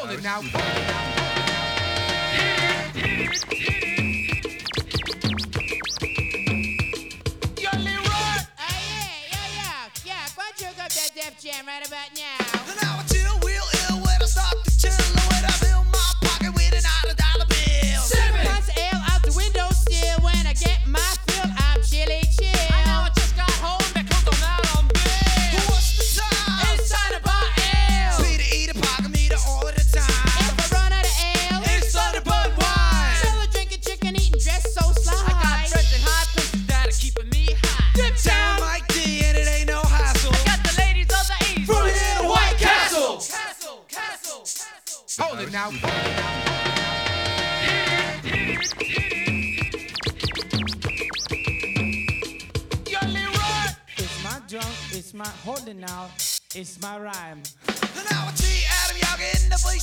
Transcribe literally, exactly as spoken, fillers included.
Hold it now. Yo, Leroy! Oh, yeah, yeah, yeah. Yeah, go and choke up that Def Jam right about now. And now I chill real ill when I start to chill. And when I fill my pocket with an out of dollar bill. Seven pints of ale out the window sill. When I get my fill, I'm chilly chill. I know I just got home because I'm out on bail. What's the time? It's time to buy ale. Me to eat a pocket meter all of the time. If I run out of ale, It's time to bud wine. still a drinking chicken, eating, dressed so sly. I got friends in high places that are keeping me high. Dip Sound down. Mike D and it ain't no hassle. Got the ladies of the East. From here to White Castle. Castle, castle, castle. Hold it now. Yo, Leroy! It's my junk, it's my holding out, it's my rhyme. And now I see Adam Young in the place